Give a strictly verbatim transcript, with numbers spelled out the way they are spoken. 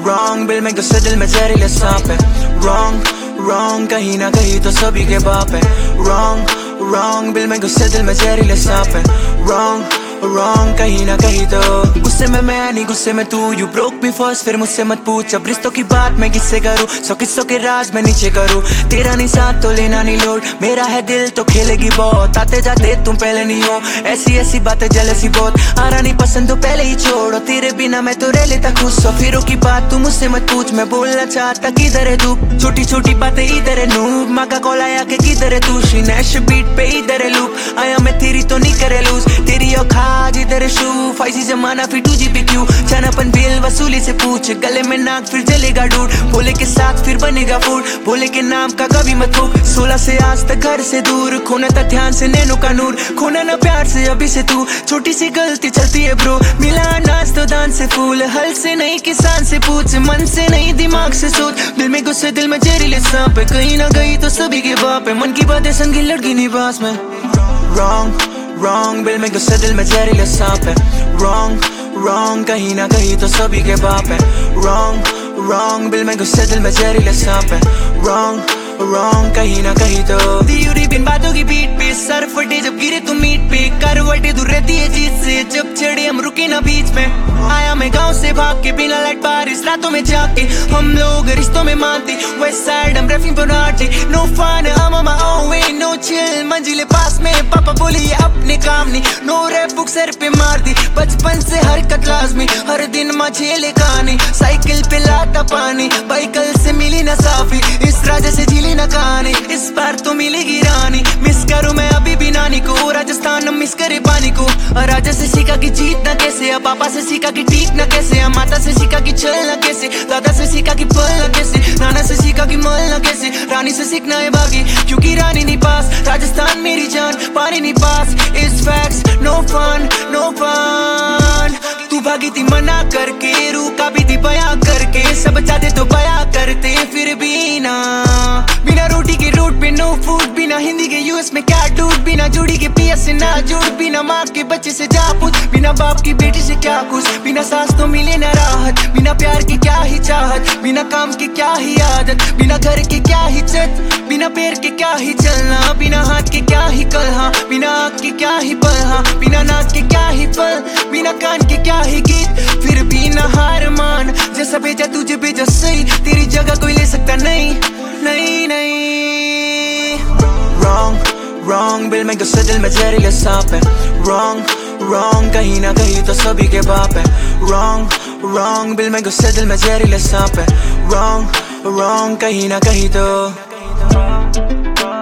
Wrong दिल में गुस्से दिल में जहरीले सांप है। Wrong Wrong कहीं ना कहीं तो सभी के बाप है। Wrong Wrong दिल में गुस्से दिल में जहरीले सांप है। Wrong Wrong कहीं ना कहीं तो गुस्से में मैं नहीं गुस्से में तू। You broke me first फिर मुझसे मत पूछ। अब रिश्तों की बात मैं किससे करूँ, सौ किस्सों के राज मैं नीचे करूँ। तेरा नहीं साथ तो लेना नहीं लोड, मेरा है दिल तो खेलेगी बहुत। आते जाते तुम पहले नहीं हो, ऐसी ऐसी बातें जलसी बहुत। आ रहा नहीं पसंद तो पहले ही छोड़ो, तेरे बिना मैं तो रह लेता खुश। सौ फिरों की बात तू मुझसे मत पूछ, मैं बोलना चाहता किधर है तू। छोटी छोटी बातें इधर है नूब, माँ का कॉल आया के किधर है तू। शिनेश बीट पे इधर है लूप, आया मैं तेरी तो नहीं करे लूज। तेरी औकात इधर है शू, फाइव जी जमाना फिर टू जी पे क्यों। जानापन बिल वसूली से पूछ, गले में नाक फिर जलेगा डूड। भोले के साथ फिर बनेगा फूड, भोले के नाम का कभी मत फूक। सोलह से आज तक घर से दूर, खोना था ध्यान से नैनो का नूर। खोना ना प्यार से अभी से तू, छोटी सी गलती चलती है ब्रो। मिला अनाज तो दान से फूल, हल से नहीं किसान से पूछ। मन से नहीं दिमाग से सोच, दिल में गुस्से दिल में जहरीले सांप है। कहीं ना कहीं तो सभी के बाप है, मन की बातें संगी लड़की नहीं पास में। Wrong Wrong दिल में गुस्से दिल में जहरीले सांप है। Wrong Wrong कहीं ना कहीं तो सभी के बाप है। Wrong Wrong दिल में गुस्से दिल में जहरीले सांप है। Wrong Wrong कहीं ना कहीं तो दियूरी बिन बातों की बीट पे सर फटे जब गिरे तुम मीट पे। करवटें दूर रहती है जीत से, जब चढ़े हम रुके ना बीच में। आया मैं गांव से भाग के बिना लाइट बारिश रातों में जाके, हम लोग रिश्तों में मानते। वेस्ट साइड हम रेफिंग बनाते, no fun I'm on my own way, no chill मंजिले पास में। पापा बोली ये अपने काम नहीं, नो रैप बुक सर पे मार दी। बचपन से हरकत लाजमी, हर दिन माँ झेले कहानी। साइकिल पे लाता पानी, बाइकल से मिली ना साफी। इस राजा से झीली ना कहानी, इस बार तो मिलेगी रानी। मिस करूँ मैं अभी भी नानी को, राजस्थान मिस करे पानी को। राजा से सीखा कि जीतना कैसे, अब पापा से सीखा कि ठीकना कैसे। अब माता से सीखा कि चलना कैसे, दादा से सीखा कि पलना कैसे। नाना से सीखा कि मलना कैसे, रानी से सीखना है बागी क्योंकि रानी नहीं पास। राजस्थान मेरी जान, पानी नहीं पास। इस facts no fun no fun. तू भागी थी मना करके, रूका भी थी बया करके। सब चाहते तो बया करते फिर भी ना। बिना रोटी के रोड पे नो फूड, बिना हिंदी के यूएस में क्या डूड। बिना जोड़ी के पिया से ना जुड़, बिना माँ के बच्चे से जा पूछ। बिना बाप की बेटी से क्या कुछ, बिना सास तो मिले ना राहत। बिना प्यार की क्या ही चाहत, बिना काम की क्या ही आदत। बिना घर की क्या ही छत, बिना पैर के क्या ही चलना। बिना हाथ के क्या ही कलहा, बिना आँख के क्या ही पलहा। बिना नाक के क्या ही फल, बिना कान के क्या ही गीत। फिर भी ना हार मान, जैसा भेजा तुझे भेजा सही। तेरी जगह कोई ले सकता नहीं नहीं नहीं। Wrong Wrong दिल में गुस्से दिल में जहरीले सांप है। Wrong Wrong कहीं ना कहीं तो सभी के बाप है। Wrong Wrong दिल में गुस्से दिल में जहरीले सांप है। Wrong Wrong कहीं ना कहीं तो